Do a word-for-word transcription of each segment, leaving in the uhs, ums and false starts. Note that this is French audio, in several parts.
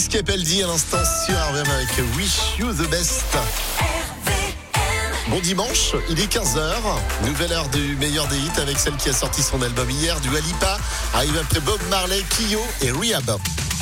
Capaldi à l'instant sur R V M avec Wish You the Best. Bon dimanche, il est quinze heures, nouvelle heure du meilleur des hits avec celle qui a sorti son album hier, Dua Lipa, arrive après Bob Marley, Kyo et Rehab.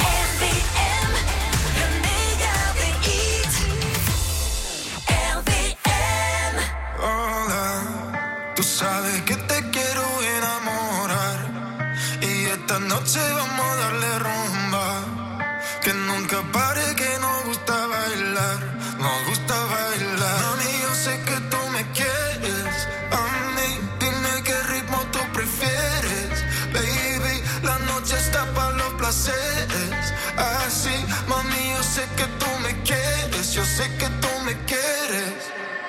Tú sabes que te quiero enamorar y esta noche vamos a darle rumba, que nunca pare, que nos gusta bailar, nos gusta bailar. Mami, yo sé que tú me quieres, a mí dime qué ritmo tú prefieres, baby, la noche está para los placeres, así, mami, yo sé que tú me quieres, yo sé que tú me quieres.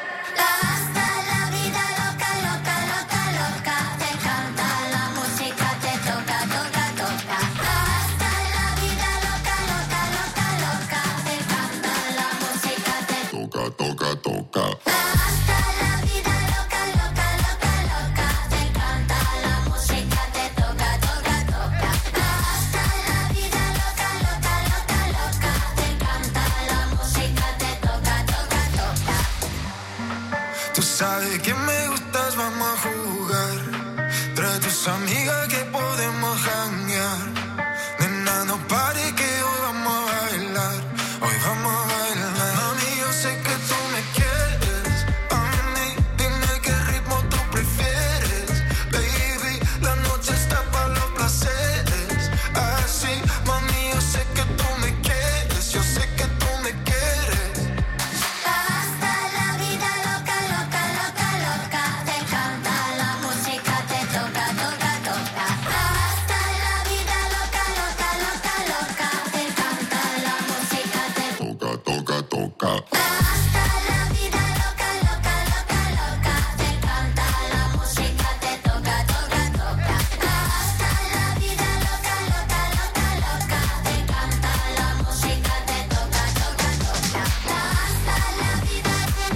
Toca, toca. Hasta la vida loca, loca, loca, loca. Te encanta la música, te toca, toca, toca. Hasta la vida loca, loca, loca, loca. Te encanta la música, te toca, toca, toca. Tú sabes que me gustas, vamos a jugar. Trae tus amigas que podemos janguear. Nena, no pare que hoy vamos a bailar. Hoy vamos a bailar. Mami, yo sé que tú me quieres, a mí dime qué ritmo tú prefieres, baby, la noche está para los placeres, así, mami, yo sé que tú me quieres, yo sé que tú me quieres. Hasta la vida loca, loca, loca, loca. Te encanta la música, te toca, toca, toca. Hasta la vida loca, loca, loca, loca. Te encanta la música, te Toca, toca, toca. Hasta la vida loca, loca, loca, loca. Te encanta la música, te toca, toca, toca. Hasta la vida loca, loca, loca, loca. Te encanta la música, te toca, toca, toca. Hasta la vida, la vida,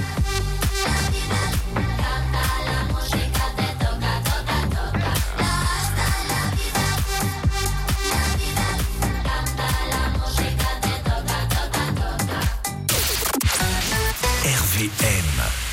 encanta la música, te toca, toca, toca. Hasta la vida, la vida, encanta la música, te toca, toca, toca. R V M.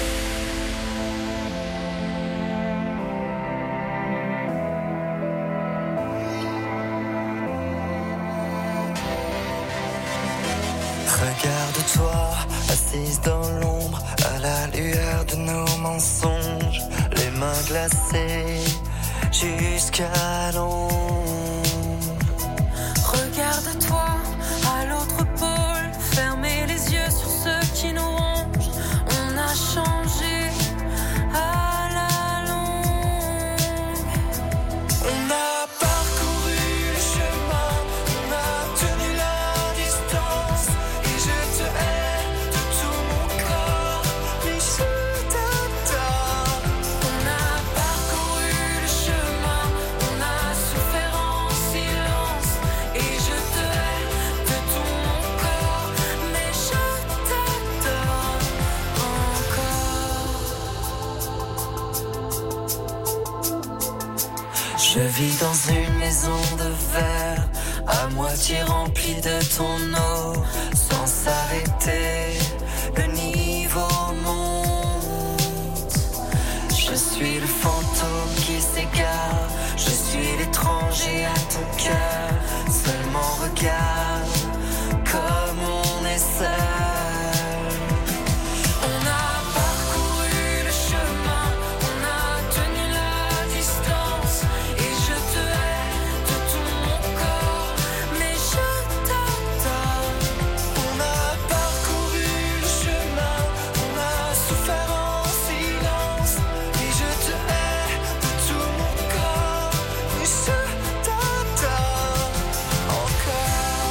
Regarde-toi, assise dans l'ombre, à la lueur de nos mensonges, les mains glacées jusqu'à l'ombre. Regarde-toi à l'autre pôle, fermez les yeux sur ceux qui nous rongent. On a changé à la longue. On a parcouru le chemin, on a tenu la distance, et je te hais de tout mon corps, mais je t'adore. On a parcouru le chemin, on a souffert en silence, et je te hais de tout mon corps, mais je t'adore encore. Je vis dans une maison de verre, à moitié remplie de ton eau, sans s'arrêter, le niveau monte. Je suis le fantôme qui s'égare, je suis l'étranger à ton cœur, seulement regarde comme on est seul. On a parcouru le chemin, on a tenu la distance, et je te hais de tout mon corps, mais je t'adore. On a parcouru le chemin, on a souffert en silence, et je te hais de tout mon corps, mais je t'adore encore.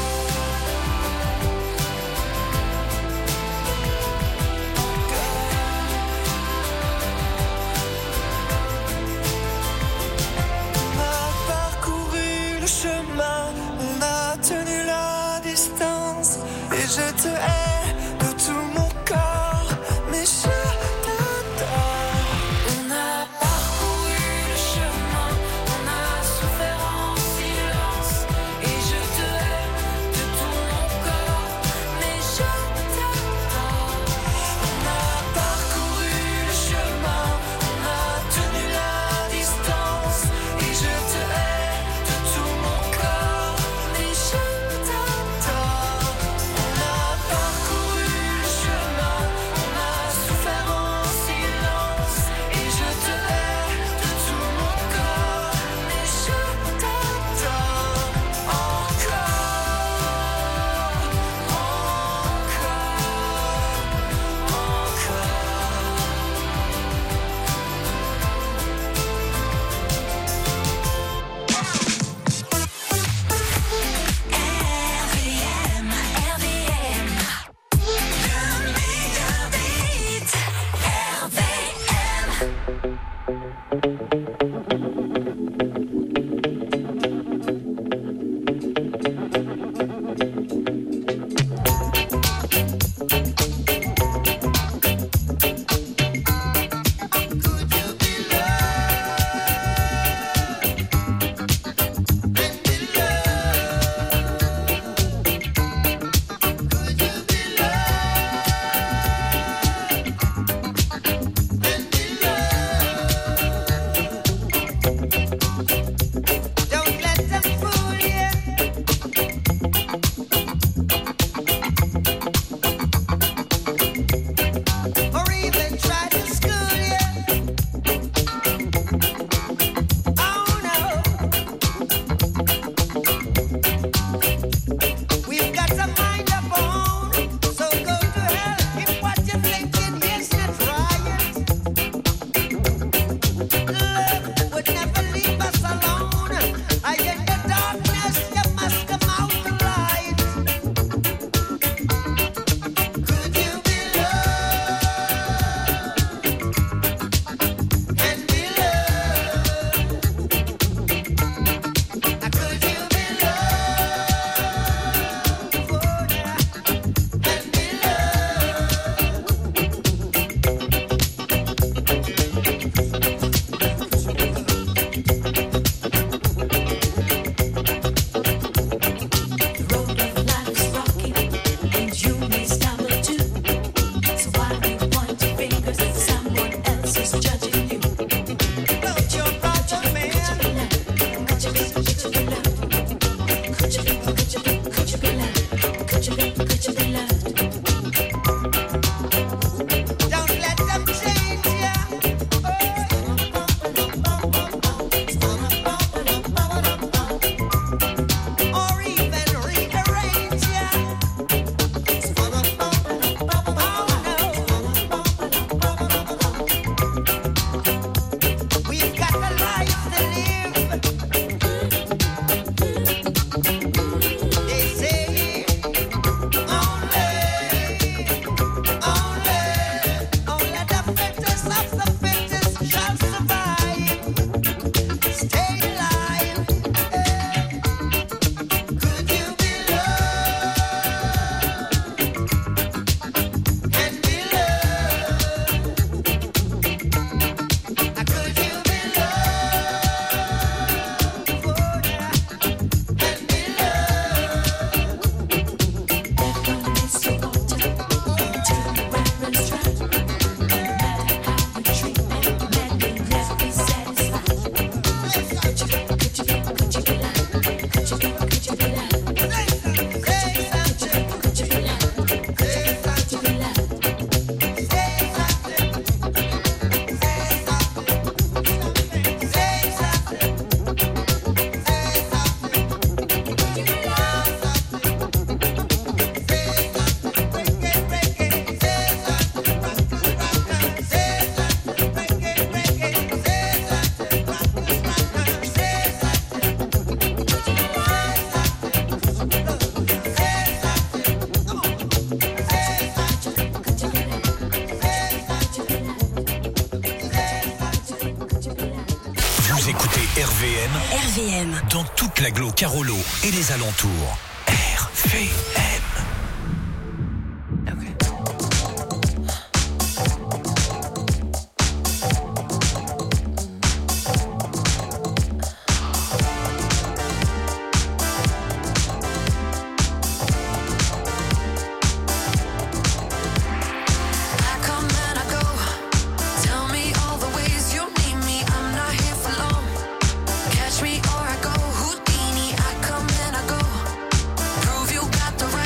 We've got to mind our own, so go to hell if what you're thinking is not right. Love would never leave us alone. I in the darkness, you must come out the light. Could you be loved and be loved? Could you be loved and be Don't your brother man? Don't let them change ya. Or even rearrange ya. Oh no. We've got a life to live. They say only, only, only the fittest of the fittest shall survive. Stay alive. Could you be loved and be loved? Could you be Vous écoutez R V M R V M. dans toute l'agglo Carolo et les alentours. R V M. I come and I go. Tell me all the ways you need me. I'm not here for long. Catch me or I go Houdini. I come and I go. Prove you got the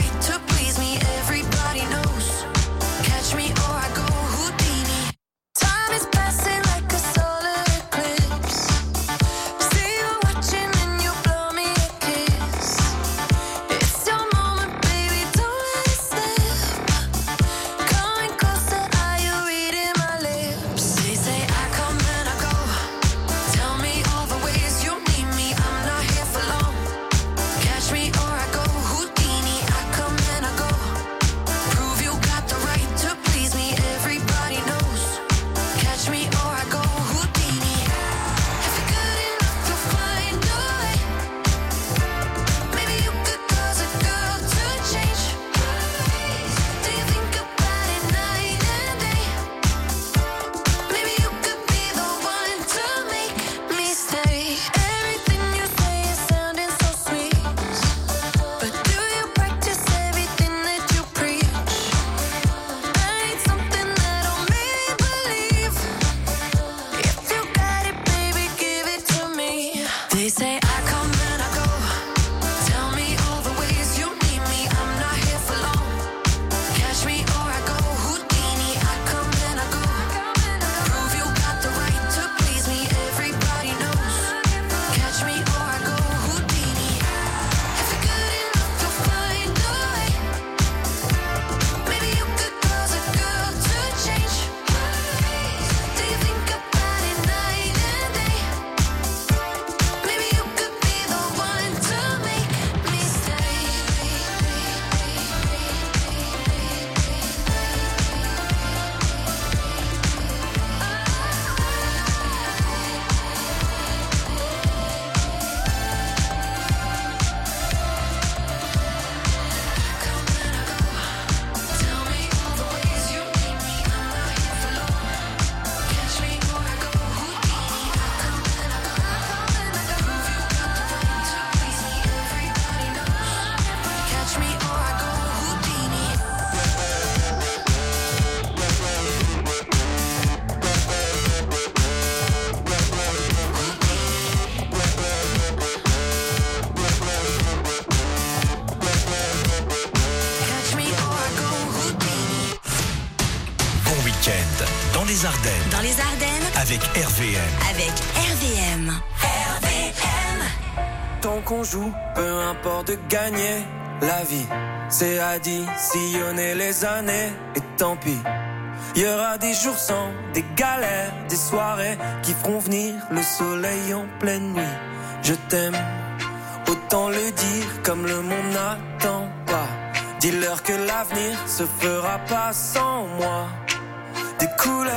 dans les Ardennes. Dans les Ardennes, Avec R V M. avec R V M. R V M. Tant qu'on joue, peu importe de gagner. La vie, c'est additionner les années. Et tant pis, il y aura des jours sans, des galères, des soirées qui feront venir le soleil en pleine nuit. Je t'aime, autant le dire comme le monde n'attend pas. Dis-leur que l'avenir se fera pas sans moi. Des couleurs,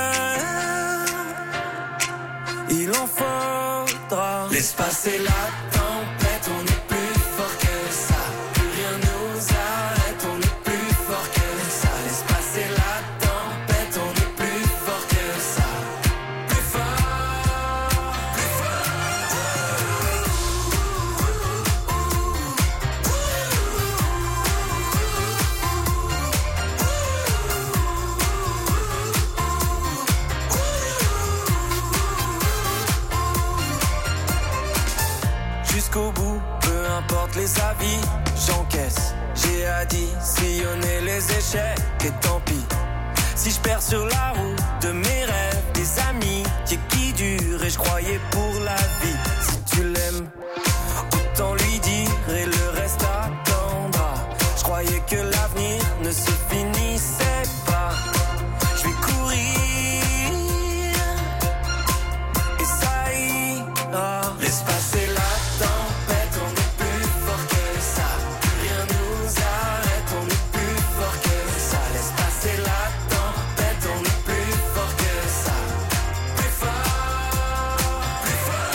il en faudra. Laisse passer la tempête, on est plus fort que ça. Plus rien nous arrête, on est plus fort que ça. Laisse passer la tempête, on est plus fort que ça. Plus fort, plus fort. Jusqu'au bout, peu importe les avis, j'encaisse. J'ai additionné les échecs et tant pis. Si je perds sur la route de mes rêves, des amis qui, qui durent et je croyais pour la vie. Si tu l'aimes, autant lui dire et le reste attendra. Je croyais que l'avenir ne se finissait pas. Je vais courir et ça ira. Laisse passer la tempête, on est plus fort que ça. Plus rien nous arrête, on est plus fort que ça. Laisse passer la tempête, on est plus fort que ça. Plus fort, plus fort.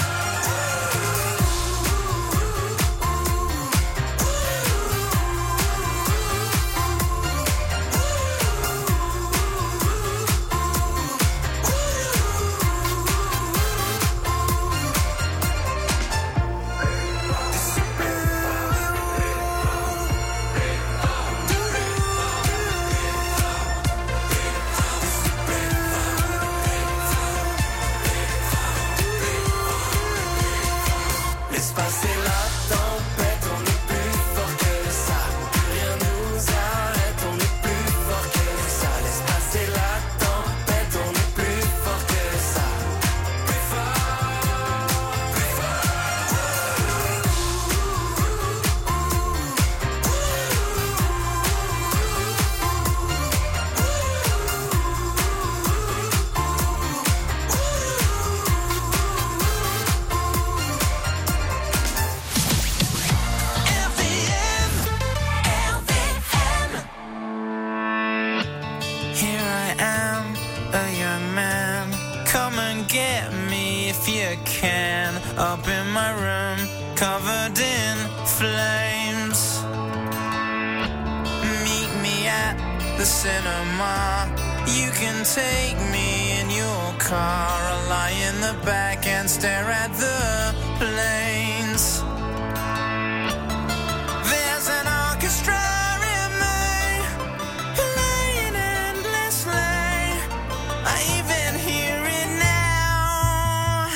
Laisse passer la tempête, on est plus fort que ça. Plus rien nous arrête, on est plus fort que ça. Laisse passer la tempête, on est plus fort que ça. Plus fort, plus Here I am, a young man. Come and get me if you can. Up in my room, covered in flames. Meet me at the cinema. You can take me in your car. I'll lie in the back and stare at the planes. There's an orchestra in me, playing endlessly. I even hear it now.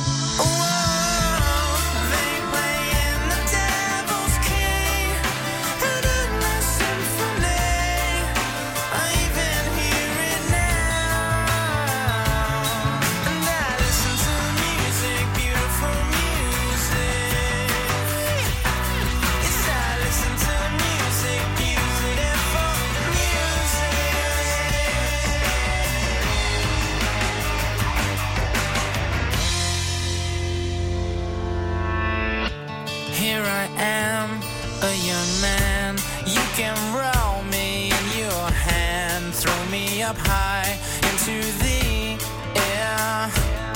Whoa, they play in the devil's key, an endless symphony. I even hear it now. And I listen to music, beautiful music. Yes, I listen to music, beautiful music. Here I am, a young man. You can roll me in your hand, throw me up high into the air.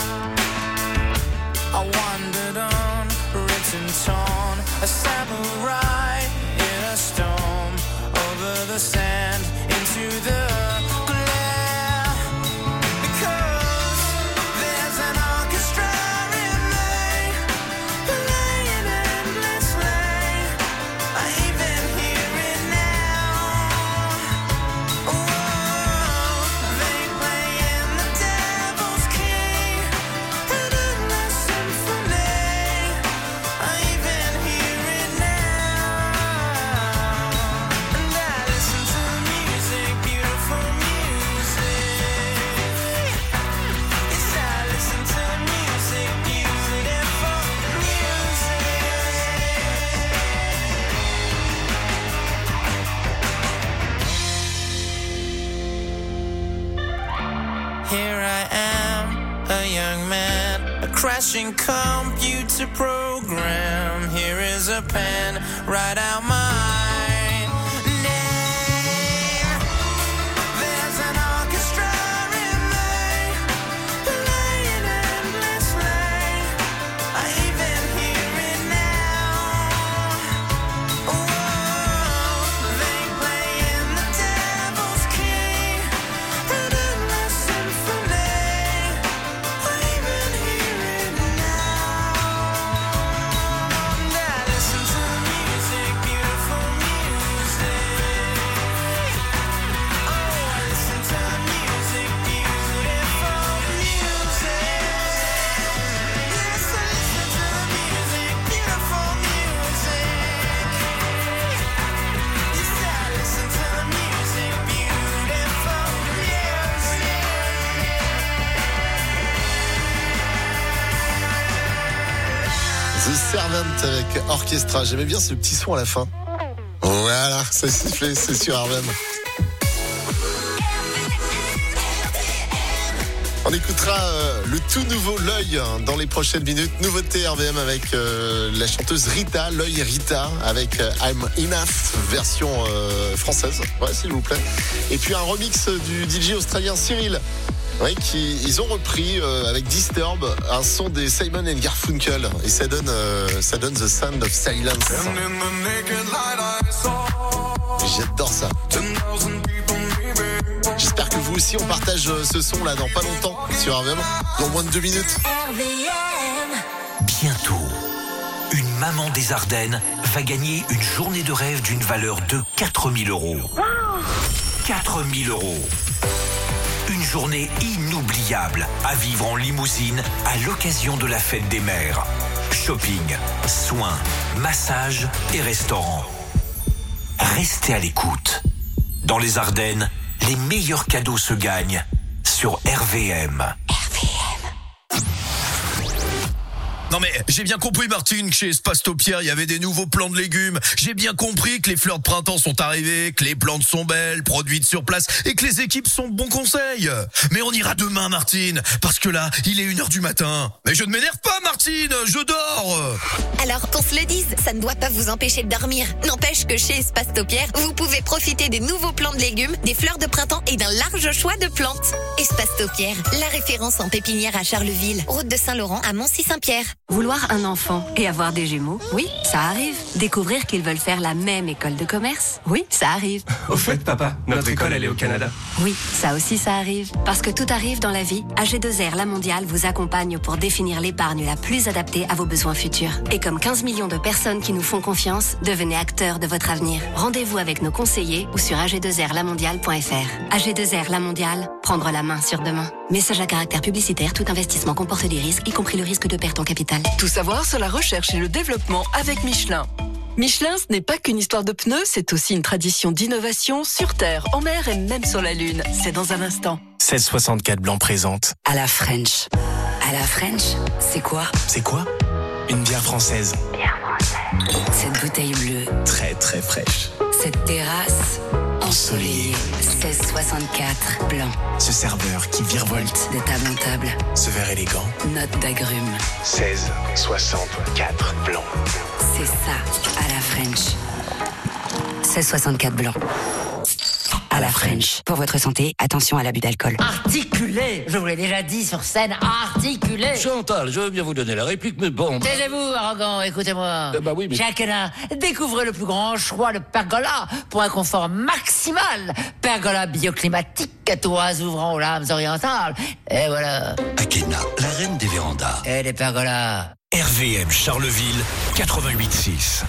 I wandered on, written torn, a samurai in a storm, over the sand, into the glare. Because there's an orchestra in me, playing endlessly. I even hear it now. Whoa, they play in the devil's key, an endless symphony. I even hear it now. crashing computer program. Here is a pen, write out my name. There's an orchestra in me, playing endlessly. I even hear it now. Whoa, they play in the devil's key, an endless symphony. I even hear it now. And I listen to music, beautiful music. Oh, I listen to music, beautiful music. Yes, I listen to music, beautiful music. Yes, I listen to music, beautiful The Servant avec Orchestra. J'aimais bien ce petit son à la fin. Voilà, ça sifflait, c'est sur R V M. On écoutera euh, le tout nouveau L'œil hein, dans les prochaines minutes. Nouveauté R V M avec euh, la chanteuse Rita, L'œil Rita, avec euh, I'm Enough, version euh, française, ouais, s'il vous plaît. Et puis un remix du D J australien Cyril. Oui, qui, ils ont repris euh, avec Disturb un son des Simon and Garfunkel et ça donne, euh, ça donne The Sound of Silence. J'adore ça. J'espère que vous aussi on partage ce son là dans pas longtemps sur R V M, dans moins de deux minutes. Bientôt, une maman des Ardennes va gagner une journée de rêve d'une valeur de quatre mille euros. quatre mille euros. Une journée inoubliable à vivre en limousine à l'occasion de la fête des mères. Shopping, soins, massages et restaurants. Restez à l'écoute. Dans les Ardennes, les meilleurs cadeaux se gagnent sur R V M. Non mais j'ai bien compris Martine que chez Espace Taupière il y avait des nouveaux plants de légumes. J'ai bien compris que les fleurs de printemps sont arrivées, que les plantes sont belles, produites sur place et que les équipes sont de bons conseils. Mais on ira demain Martine, parce que là il est une heure du matin. Mais je ne m'énerve pas Martine, je dors. Alors qu'on se le dise, ça ne doit pas vous empêcher de dormir. N'empêche que chez Espace Taupière, vous pouvez profiter des nouveaux plants de légumes, des fleurs de printemps et d'un large choix de plantes. Espace Taupière, la référence en pépinière à Charleville, route de Saint-Laurent à Moncy-Saint-Pierre. Vouloir un enfant et avoir des jumeaux, oui, ça arrive. Découvrir qu'ils veulent faire la même école de commerce, oui, ça arrive. Au fait, papa, notre école, elle est au Canada. Oui, ça aussi, ça arrive. Parce que tout arrive dans la vie, A G deux R La Mondiale vous accompagne pour définir l'épargne la plus adaptée à vos besoins futurs. Et comme quinze millions de personnes qui nous font confiance, devenez acteurs de votre avenir. Rendez-vous avec nos conseillers ou sur a g deux r la mondiale point f r. A G deux R La Mondiale, prendre la main sur demain. Message à caractère publicitaire, tout investissement comporte des risques, y compris le risque de perte en capital. Tout savoir sur la recherche et le développement avec Michelin. Michelin, ce n'est pas qu'une histoire de pneus, c'est aussi une tradition d'innovation sur Terre, en mer et même sur la Lune. C'est dans un instant. seize soixante-quatre Blanc présente. À la French. À la French, c'est quoi? C'est quoi? Une bière française. Bière française. Cette bouteille bleue. Très très fraîche. Cette terrasse ensoleillée. seize soixante-quatre Blanc. Ce serveur qui virevolte de table en table. Ce verre élégant. Note d'agrumes. seize soixante-quatre Blanc. C'est ça, à la French. seize soixante-quatre Blanc. À la French. Pour votre santé, attention à l'abus d'alcool. Articulé, je vous l'ai déjà dit sur scène, articulé. Chantal, je veux bien vous donner la réplique, mais bon... Taisez-vous, arrogant, écoutez-moi. Eh bah oui, mais... Chacun découvrez le plus grand choix de pergola pour un confort maximal. Pergola bioclimatique, toits ouvrant aux lames orientales. Et voilà. Akena, la reine des vérandas. Et les pergolas. R V M Charleville, quatre-vingt-huit six.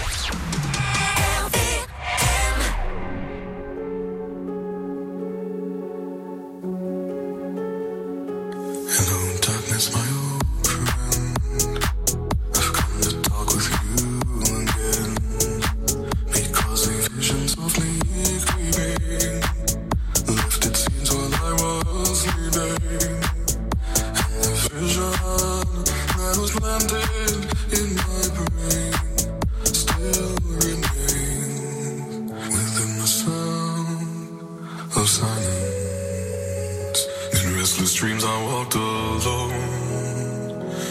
Hello, darkness, my old friend. I've come to talk with you again. Because a vision softly creeping left its scenes while I was sleeping. And the vision that was planted in my brain still remains within the sound of silence. In restless dreams I walked alone,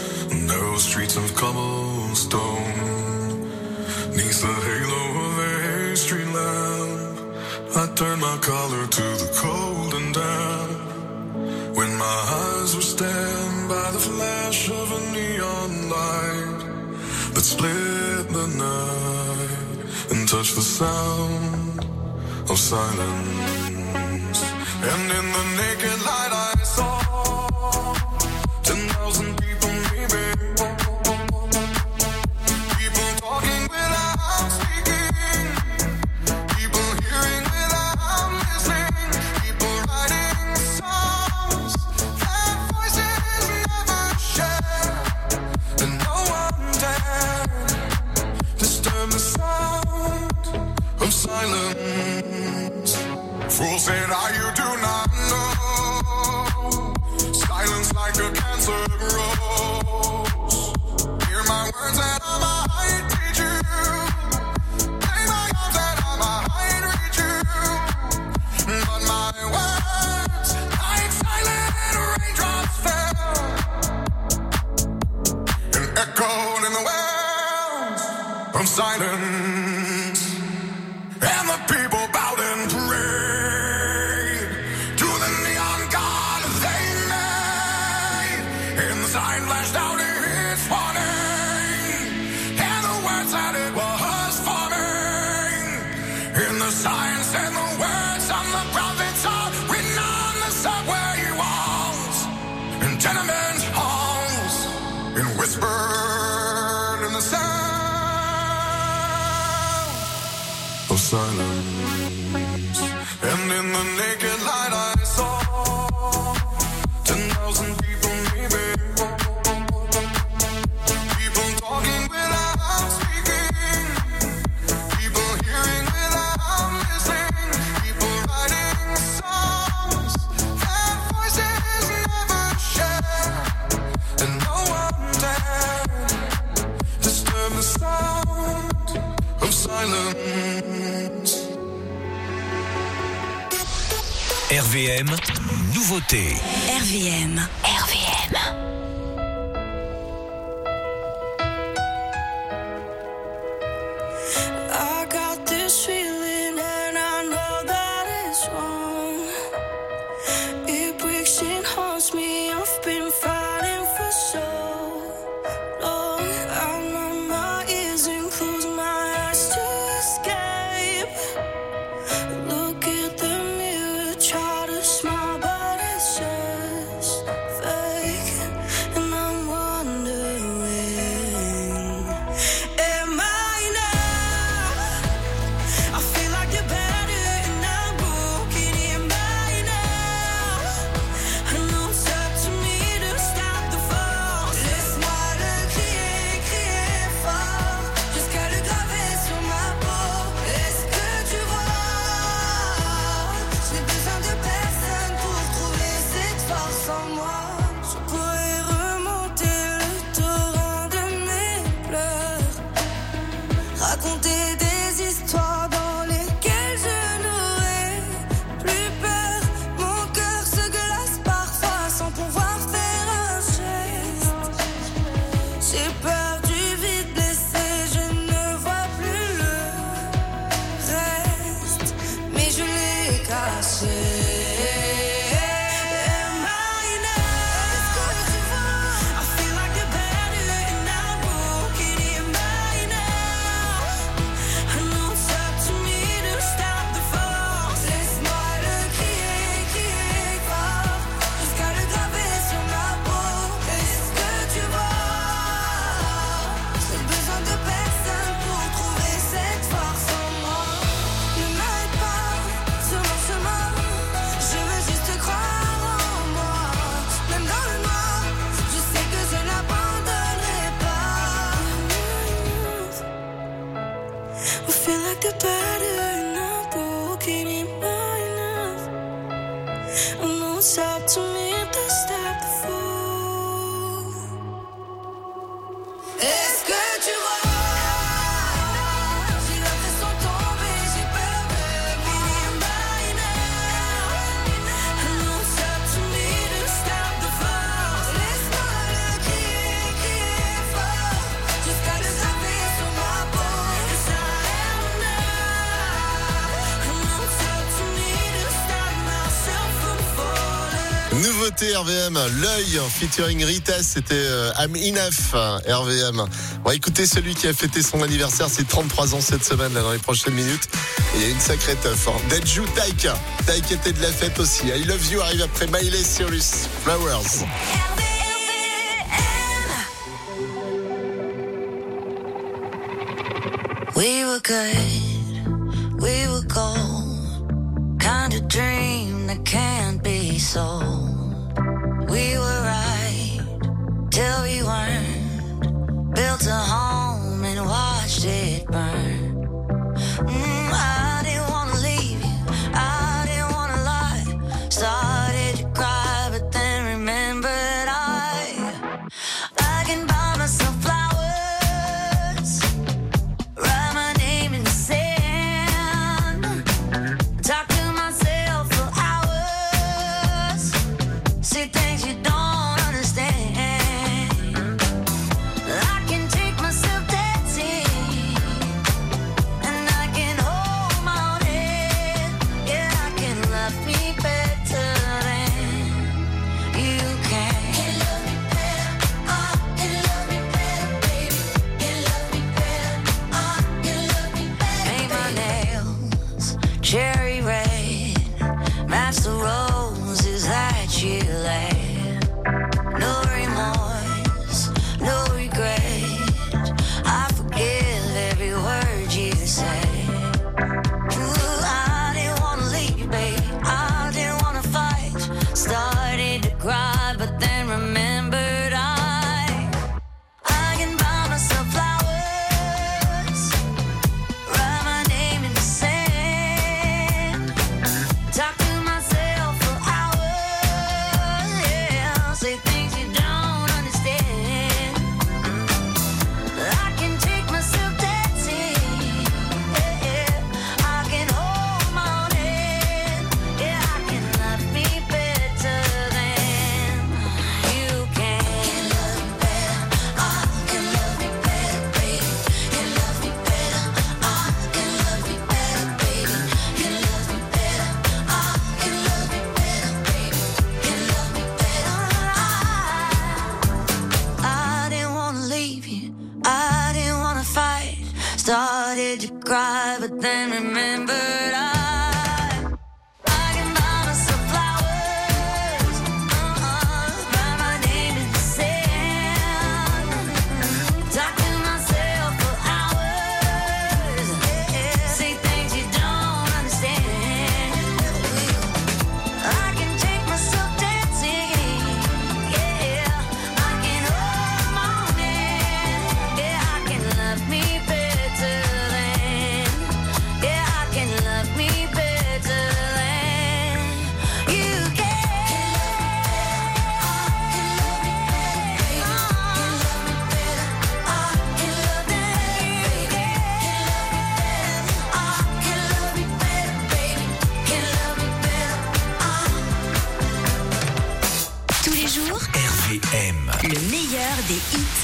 narrow streets of cobblestone. Neath the halo of a street lamp, I turned my collar to the cold and damp. When my eyes were stabbed by the flash of a neon light that split the night and touched the sound of silence. And in the naked light I saw ten thousand people maybe, people talking without speaking, people hearing without listening, people writing songs that voices never share, and no one dared disturb the sound of silence. Fool said, "Ah, you do not know. Silence like a cancer grows. Hear my words that I might teach you. Play my arms that I might reach you. But my words, like silent raindrops fell and echoed in the wells of silence. And the people bowed and prayed to the neon god they made. And the sign flashed out its warning, and the words that it was forming. And the sign said the words on the prophets are written on the subway walls and tenement halls, and whispered in the sound of silence. And in the naked light I saw ten thousand people maybe, people talking without speaking, people hearing without listening, people writing songs that voices never share, and no one dared disturb the sound of silence. R V M, nouveauté. R V M. R V M. I got this feeling and I know that it's wrong. It breaks and haunts me. I've been fighting for so long. I numb my ears and close my eyes to escape. Look at the mirror, try to smile, but it's just fake. And I'm wondering, am I enough? I feel like the better and I'm broken. Am I enough? I know it's up to me to stop the fall. Laisse-moi le crier, crier fort, jusqu'à le graver sur ma peau. Est-ce que tu vois? J'ai besoin de personne pour trouver cette force en moi. Je pourrais remonter le torrent de mes pleurs, raconter des histoires dans lesquelles je n'aurais plus peur. Mon cœur se glace parfois sans pouvoir faire un geste. J'ai peur du vide blessé, je ne vois plus le reste, mais je l'ai caché. Am I enough? Est-ce que tu vois? I feel like the better and I'm broken. Am I enough? I know it's up to me to stop the force. Laisse-moi le crier, crier fort, jusqu'à le graver sur ma peau. Est-ce que tu vois? J'ai besoin de personne pour trouver cette force en moi. Ne m'arrête pas sur mon chemin, Nouveauté R V M, l'œil featuring Rita, c'était euh, I'm Enough R V M. On va écouter celui qui a fêté son anniversaire, c'est trente-trois ans cette semaine, là, dans les prochaines minutes. Il y a une sacrée teuf. Hein. Dejou Taika. Taika était de la fête aussi. I Love You arrive après Miley Cyrus. Flowers. We were good, we were gold, kind of dream that can't be sold. We were right till we weren't, built a home and watched it burn. Mm, I didn't wanna leave you, I didn't wanna lie, started to cry but then remembered I, I can buy myself flowers. Cherry red, match the roses that you laid. No remorse, no regret, I forgive every word you say. Ooh, I didn't wanna leave, babe, I didn't wanna fight. Started to cry, but then remembered I, I can buy myself flowers, write my name in the sand. Started to cry, but then remembered I, I can buy myself flowers, uh-uh, write my name in the sand, talk to myself for hours, yeah, say things you don't understand. I can take myself dancing, yeah, I can hold my own hand, yeah, I can love me better. R V M, le meilleur des hits.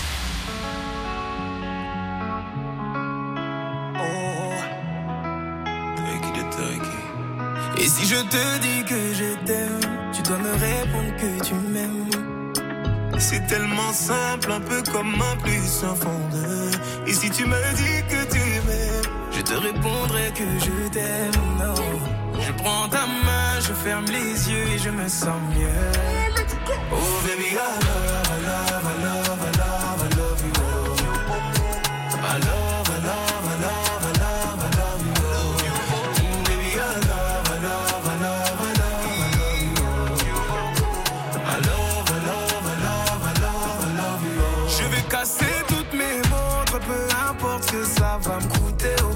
Et si je te dis que je t'aime, tu dois me répondre que tu m'aimes. C'est tellement simple, un peu comme un plus un fond de. Et si tu me dis que tu m'aimes, je te répondrai que je t'aime. Non, je prends ta main, je ferme les yeux et je me sens mieux. Oh baby, I love, I love, I love, I love, I love you. I love, I love, I love, I love, I love you. Mm, baby, I love, I love, I love, I love, I love you. I love, I love, I love, I love, I love you. Je vais casser toutes mes montres, peu importe ce que ça va me coûter. Oh.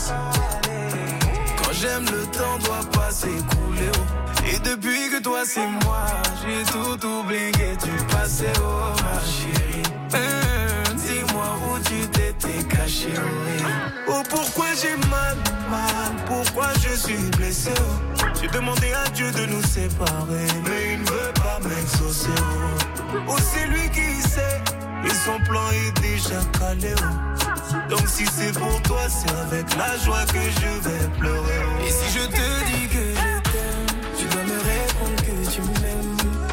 Quand j'aime, le temps doit pas s'écouler. Oh. Et depuis que toi c'est moi, j'ai tout oublié du passé, oh ma chérie. Hum, dis-moi où tu t'étais caché, oh, oh pourquoi j'ai mal, mal, pourquoi je suis blessé, oh. J'ai demandé à Dieu de nous séparer, mais il ne veut pas m'exaucer, oh. Oh c'est lui qui sait, et son plan est déjà calé, oh. Donc si c'est pour toi, c'est avec la joie que je vais pleurer, oh. Et si je te dis que je t'aime, tu dois me répondre que tu m'aimes.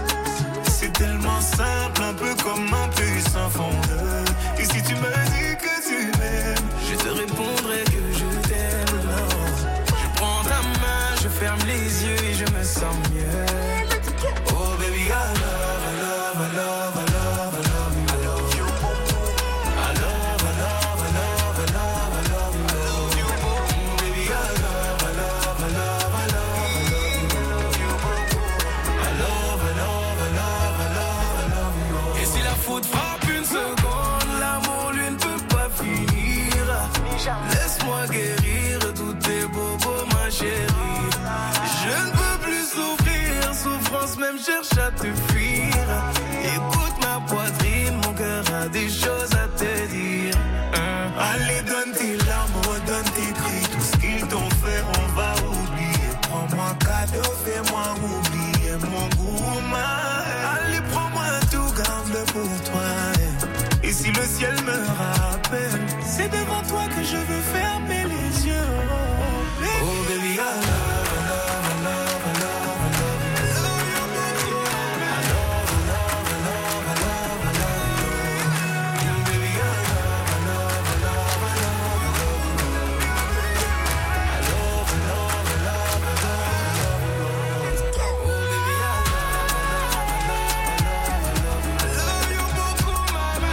peu comme un puissant fondeur. Et si tu me dis que tu m'aimes, je te répondrai que je t'aime. Je prends ta main, je ferme les yeux et je me sens mieux. Oh baby, I love, I love, I love, I love, I love you. I love you. I love, I love, I love, I love, I love you. I love you. Baby, I love, I love, I love, I love, I love you. I love, I love, I love, I love, I love you. Et si la faute frappe une seconde, l'amour lui ne peut pas finir. Laisse-moi guérir tous tes bobos, ma chérie. Je ne peux plus souffrir, souffrance même cherche à te fuir. Écoute ma poitrine, mon cœur a des choses à te dire. Hein? Allez, donne tes larmes, redonne tes cris. Tout ce qu'ils t'ont fait, on va oublier. Prends-moi cadeau, fais-moi oublier mon goût. Allez, prends-moi tout, garde-le pour toi. Et si le ciel me rappelle, c'est devant toi que je veux fermer les yeux. Oh baby, oh, baby I love, I love, I love, I love, I love you. I love, I love, I love, I love, I love you. Baby I love, I love, I love, I love, I love you. I love, I love, I love, I love, I love you. Oh baby I love, I love, I love, I love, I love you beaucoup, mama.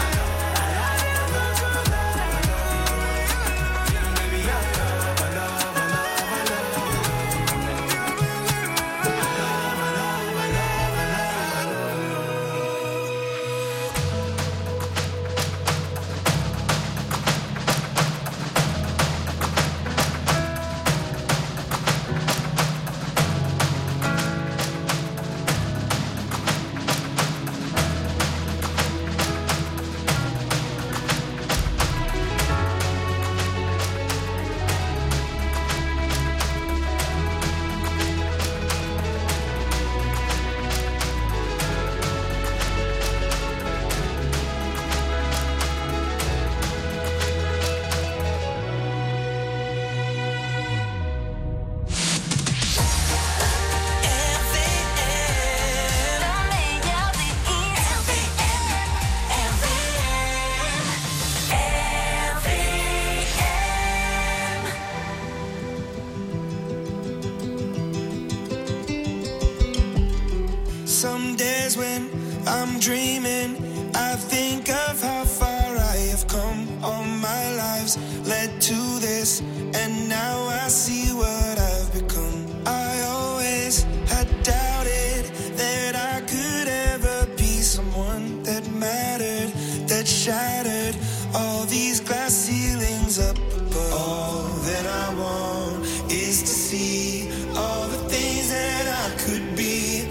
Some days when I'm dreaming, I think of how far I have come. All my lives led to this, and now I see what I've become. I always had doubted that I could ever be someone that mattered, that shattered all these glass ceilings up above. All that I want is to see all the things that I could be.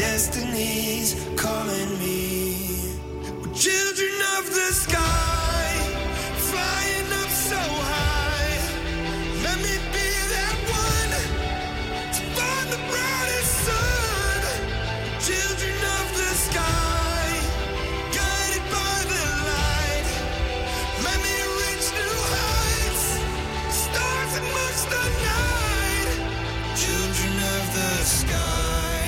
Destiny's calling me. We're children of the sky, flying up so high. Let me be that one to find the brightest sun. Children of the sky, guided by the light. Let me reach new heights, stars amongst the night. Children of the sky.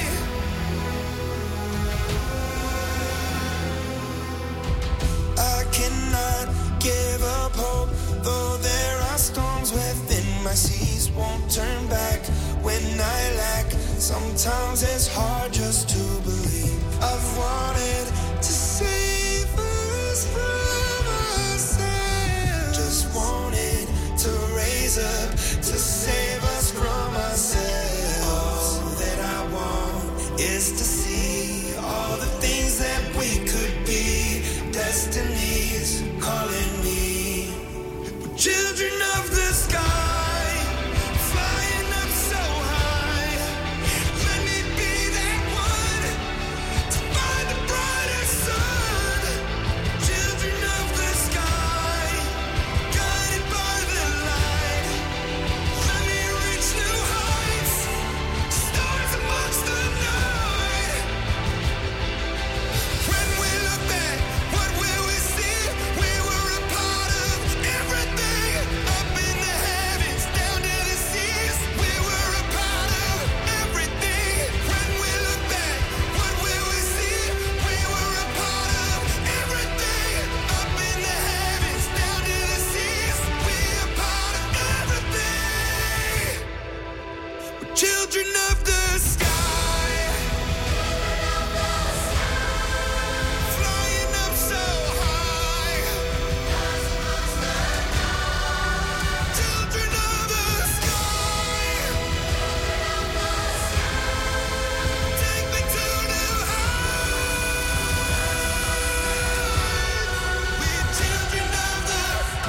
I cannot give up hope, though there are storms within my seas. Won't turn back when I lack. Sometimes it's hard just to believe. I've wanted to save us from ourselves. Just wanted to raise up to save us from ourselves. All that I want is to see all the things that we could be. Destiny's calling me. We're children of the sky, flying up so high. Let me be that one to find the brightest sun. Children of the sky, guided by the light.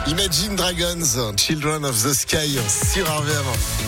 Imagine Dragons, Children of the Sky sur R V M.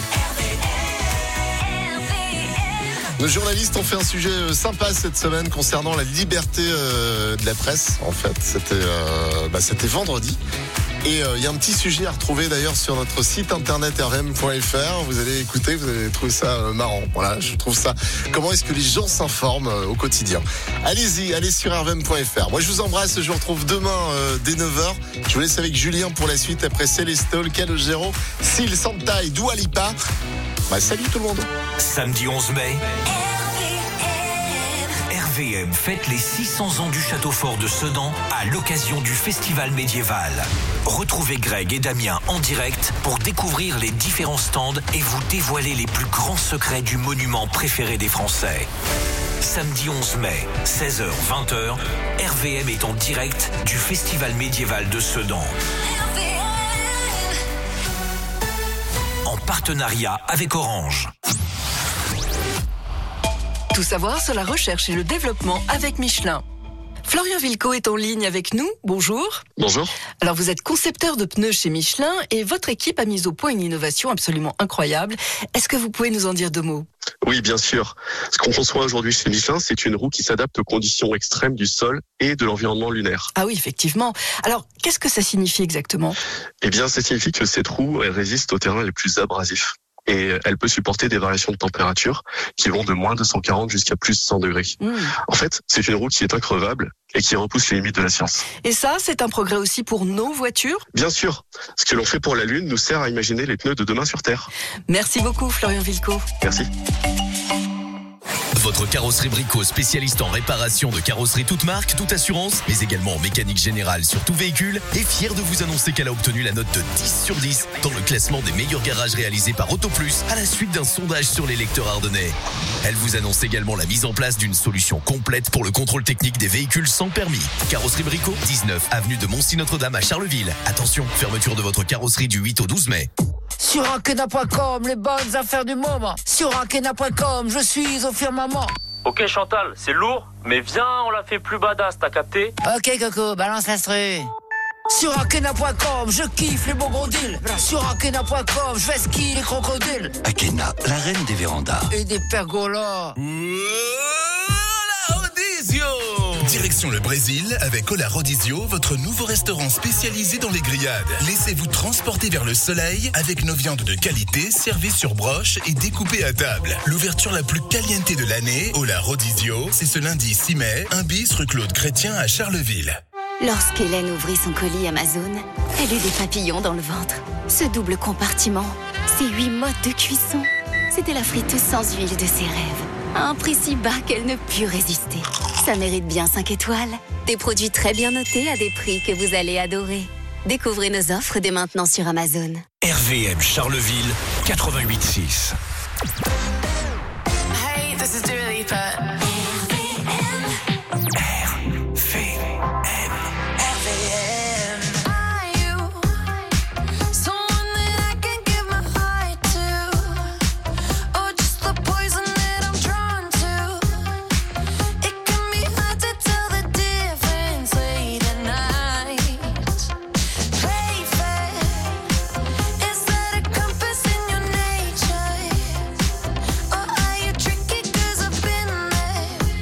Nos journalistes ont fait un sujet sympa cette semaine concernant la liberté euh, de la presse. En fait, c'était, euh, bah, c'était vendredi. Et il euh, y a un petit sujet à retrouver d'ailleurs sur notre site internet r v m point f r. Vous allez écouter, vous allez trouver ça euh, marrant. Voilà, je trouve ça. Comment est-ce que les gens s'informent euh, au quotidien? Allez-y, allez sur r v m point f r. Moi, je vous embrasse. Je vous retrouve demain euh, dès neuf heures. Je vous laisse avec Julien pour la suite après Célestol, Calogero, Sil, Santa et Dua Lipa. Bah, salut tout le monde. Samedi onze mai. R V M fête les six cents ans du château fort de Sedan à l'occasion du festival médiéval. Retrouvez Greg et Damien en direct pour découvrir les différents stands et vous dévoiler les plus grands secrets du monument préféré des Français. Samedi onze mai, seize heures vingt heures, R V M est en direct du festival médiéval de Sedan. En partenariat avec Orange. Tout savoir sur la recherche et le développement avec Michelin. Florian Vilco est en ligne avec nous. Bonjour. Bonjour. Alors vous êtes concepteur de pneus chez Michelin et votre équipe a mis au point une innovation absolument incroyable. Est-ce que vous pouvez nous en dire deux mots ? Oui, bien sûr. Ce qu'on conçoit aujourd'hui chez Michelin, c'est une roue qui s'adapte aux conditions extrêmes du sol et de l'environnement lunaire. Ah oui, effectivement. Alors, qu'est-ce que ça signifie exactement ? Eh bien, ça signifie que cette roue, elle résiste aux terrains les plus abrasifs. Et elle peut supporter des variations de température qui vont de moins deux cent quarante jusqu'à plus cent degrés. Mmh. En fait, c'est une roue qui est increvable et qui repousse les limites de la science. Et ça, c'est un progrès aussi pour nos voitures ? Bien sûr. Ce que l'on fait pour la Lune nous sert à imaginer les pneus de demain sur Terre. Merci beaucoup, Florian Vilco. Merci. Votre carrosserie Brico, spécialiste en réparation de carrosserie toute marque, toute assurance, mais également en mécanique générale sur tout véhicule, est fière de vous annoncer qu'elle a obtenu la note de dix sur dix dans le classement des meilleurs garages réalisés par Autoplus à la suite d'un sondage sur les lecteurs ardennais. Elle vous annonce également la mise en place d'une solution complète pour le contrôle technique des véhicules sans permis. Carrosserie Brico, dix-neuf avenue de Moncy-Notre-Dame à Charleville. Attention, fermeture de votre carrosserie du huit au douze mai. Sur Ankena point com, les bonnes affaires du moment. Sur Ankena point com, je suis au firmament. Ok Chantal, c'est lourd, mais viens, on la fait plus badass, t'as capté? Ok Coco, balance l'instru. Sur Ankena point com, je kiffe les bons gros deals. Sur Ankena point com, je vais skier les crocodiles. Akena, la reine des vérandas. Et des pergolas. Direction le Brésil avec Ola Rodizio, votre nouveau restaurant spécialisé dans les grillades. Laissez-vous transporter vers le soleil avec nos viandes de qualité servies sur broche et découpées à table. L'ouverture la plus caliente de l'année, Ola Rodizio, c'est ce lundi six mai, un bis rue Claude Chrétien à Charleville. Lorsqu'Hélène ouvrit son colis Amazon, elle eut des papillons dans le ventre. Ce double compartiment, ces huit modes de cuisson, c'était la friteuse sans huile de ses rêves. À un prix si bas qu'elle ne put résister. Ça mérite bien cinq étoiles. Des produits très bien notés à des prix que vous allez adorer. Découvrez nos offres dès maintenant sur Amazon. R V M Charleville quatre-vingt-huit six. Hey, this is Dua Lipa. Nature, or are you tricky? 'Cause I've been there.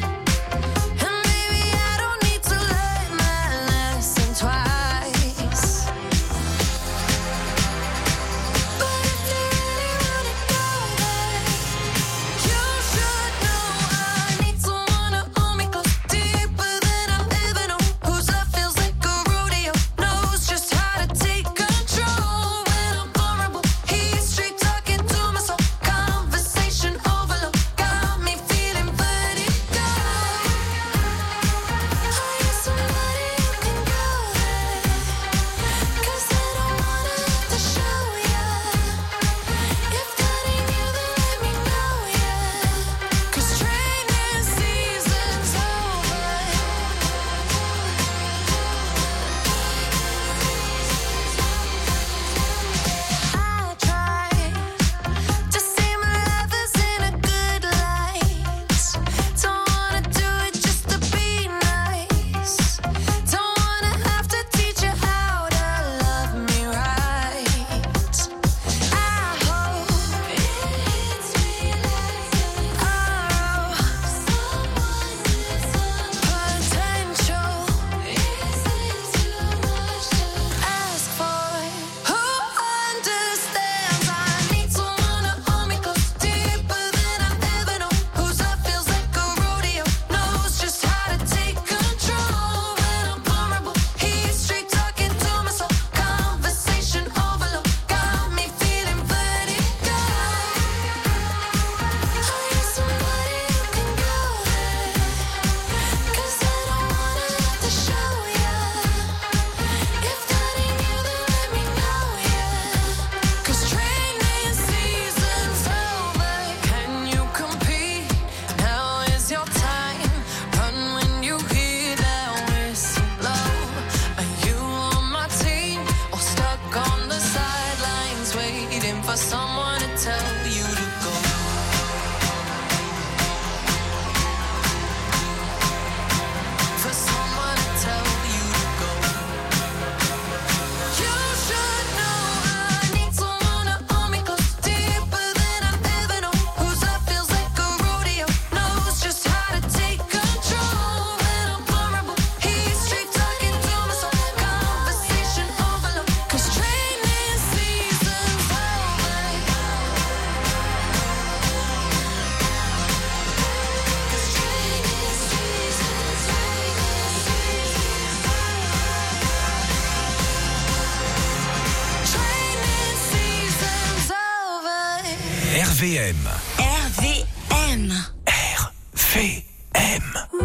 R V M. R V M. R V M.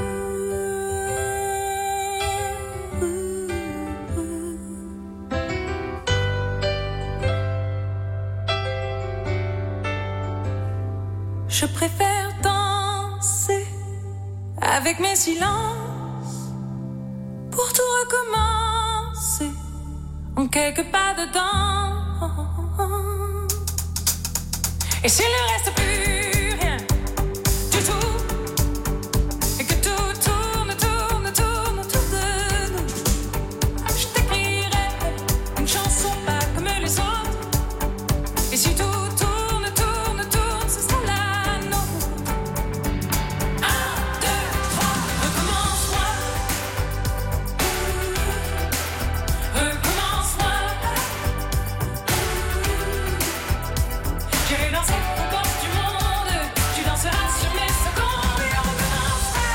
Je préfère danser avec mes silences pour tout recommencer en quelques pas dedans. Et s'il ne reste plus rien du tout, et que tout tourne, tourne, tourne autour de nous, je t'écrirai une chanson pas comme les autres. Et si tout tourne, tourne, tourne, ce sera la nôtre. Un, deux, trois, recommence-moi. Recommence-moi. J'irai danser aux portes du monde. Tu danseras sur mes secondes. Et on recommencera.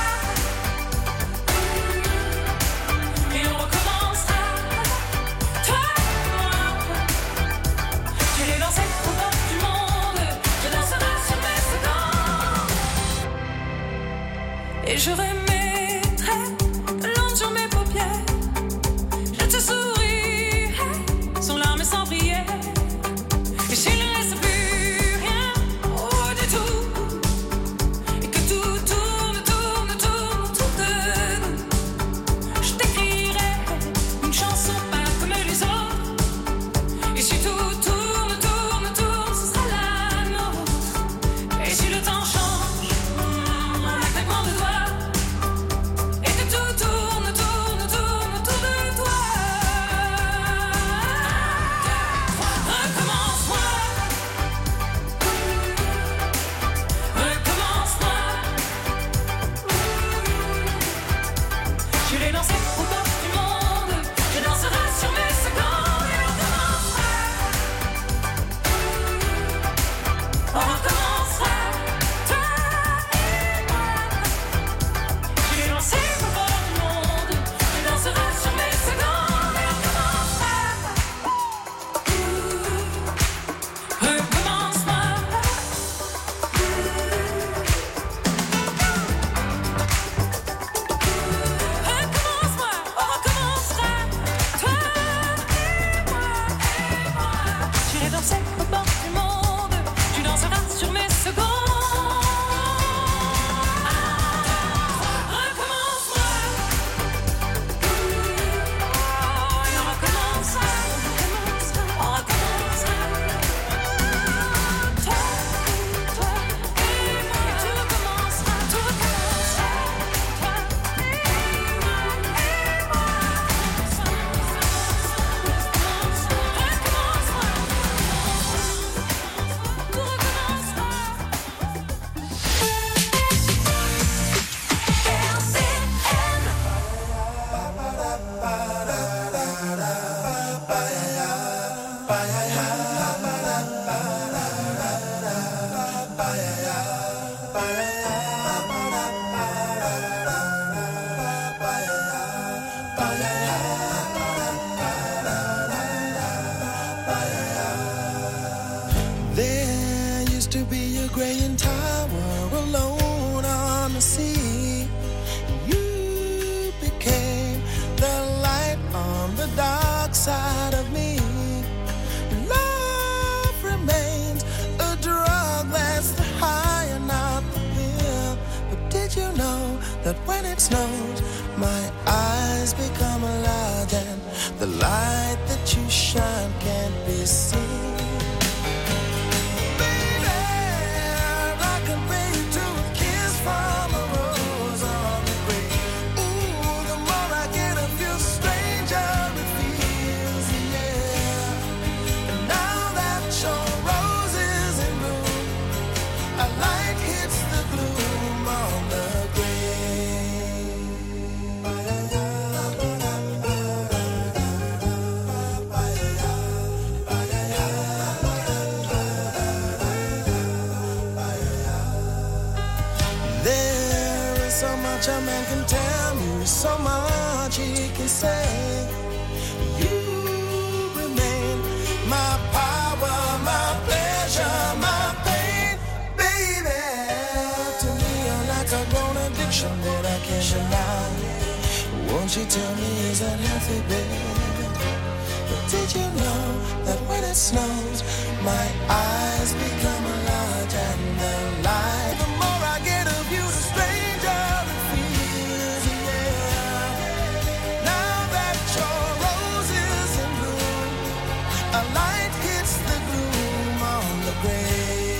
Et on recommencera. Toi et moi. J'irai danser aux portes du monde. Tu danseras sur mes secondes. Et je remettrai de l'ombre sur mes paupières. Je te sourirai sans larmes et sans prière. Et s'il ne reste plus rien, oh, du tout, et que tout tourne, tourne, tourne autour de nous, je t'écrirai une chanson pas comme les autres. Et si tout tourne, tourne, tourne, ce sera la nôtre. Et si le temps change, mm, en un claquement de doigts, et que tout tourne, tourne, tourne autour de toi. Recommence-moi. Recommence-moi. J'irai danser aux portes du monde. Je danserai sur mes secondes. Et on recommencera. On recommencera. Toi et moi. J'irai danser aux portes du monde. Je danserai sur mes secondes. Et on recommencera. Recommence-moi. Recommence-moi, on recommencera. Toi et moi, et moi. J'irai danser aux portes du monde. Tu danseras sur mes secondes. Recommence-moi. Et on recommencera. On recommencera. Toi, toi et moi. Et tout recommencera. Tout recommencera. Toi et moi, et moi. There used to be a graying tower alone on the sea. You became the light on the dark side of me. Love remains a drug that's the high and not the pill. But did you know that when it snows, my eyes become large and the light that you shine can't be seen? A man can tell me so much he can say. You remain my power, my pleasure, my pain. addiction that I can't deny. Won't you tell me, is that healthy, baby? But did you know that when it snows, my eyes become large and the light? The more I get of you, the stranger it feels, yeah. Now that your rose is in bloom, a light hits the gloom on the grave.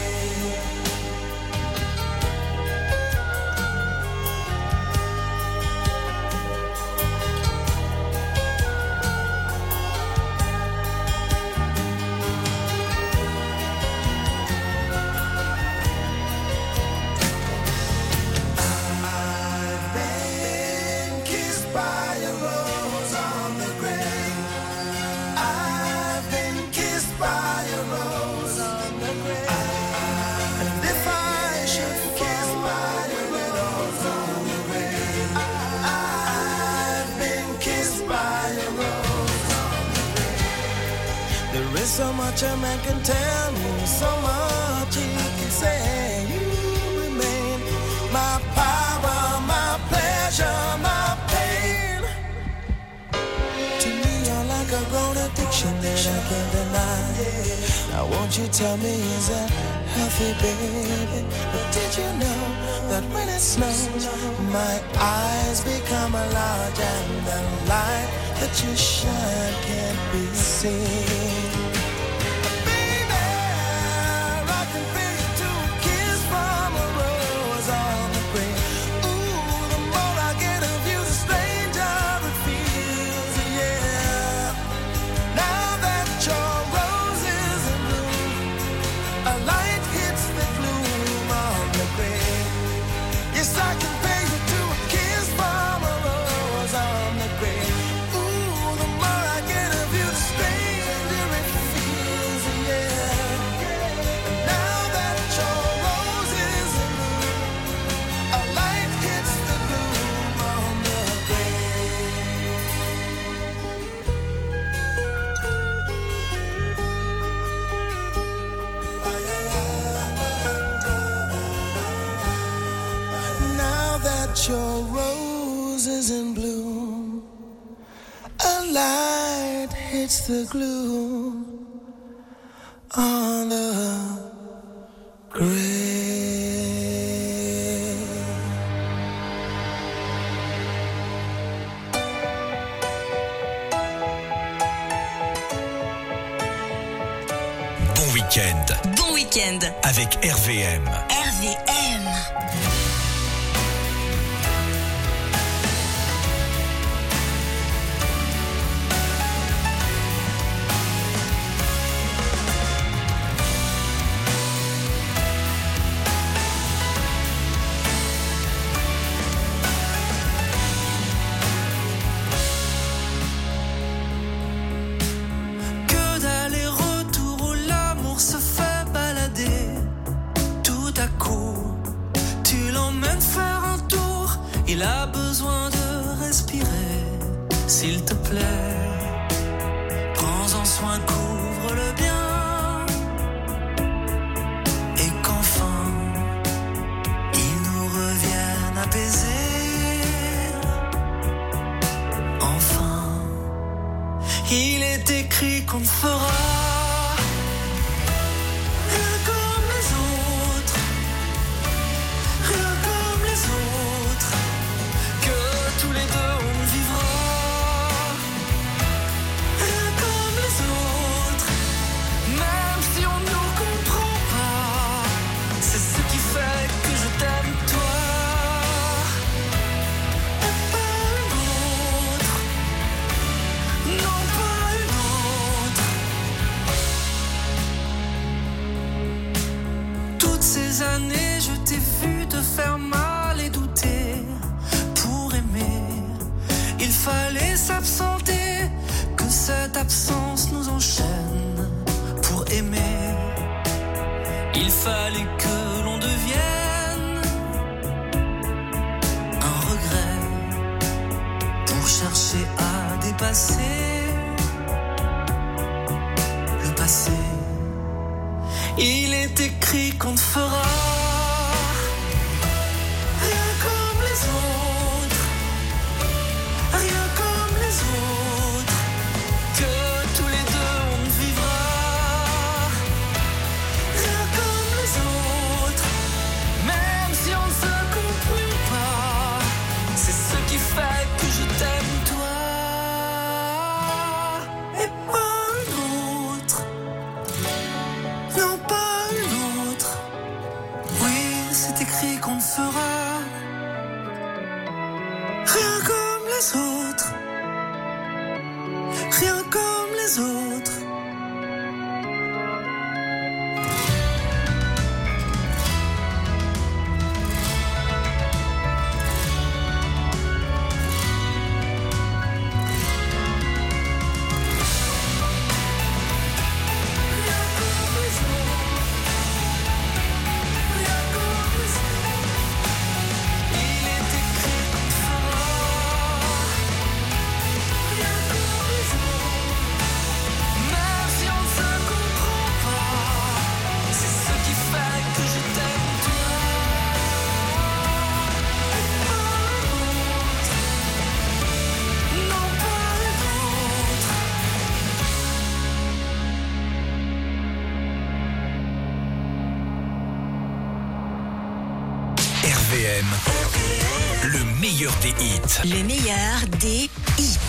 So much a man can tell me, so much he can say. You remain my power, my pleasure, my pain. To me, you're like a grown addiction that I can't deny. Now won't you tell me, is that healthy, baby? But did you know that when it snows, my eyes become large and the light that you shine can't be seen? Your rose is in bloom, a light hits the gloom on the grave. Bon week-end. Bon week-end. Avec R V M. R V M. Il a besoin de respirer, s'il te plaît. Prends-en soin, couvre-le bien. Et qu'enfin, il nous revienne apaisé. Enfin, il est écrit qu'on ne fera années, je t'ai vu te faire mal et douter. Pour aimer, il fallait s'absenter, que cette absence nous enchaîne. Pour aimer, il fallait que l'on devienne un regret pour chercher à dépasser le passé. Il est écrit qu'on ne fera rien comme les V M, le meilleur des hits. Le meilleur des hits.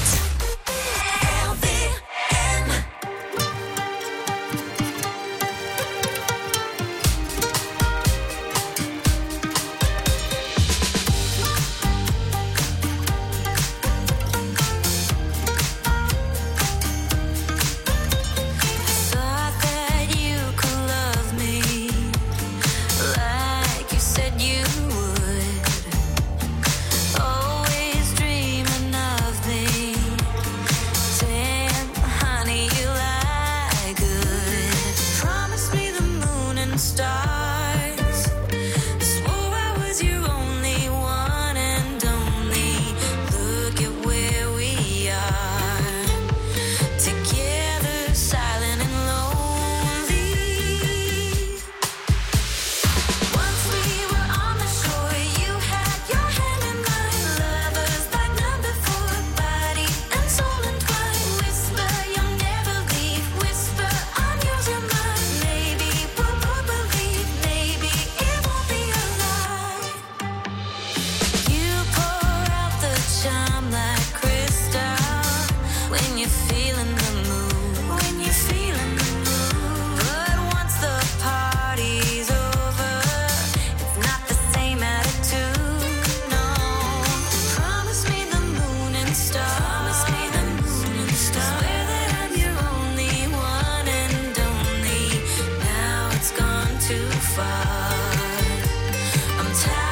Too far. I'm tired.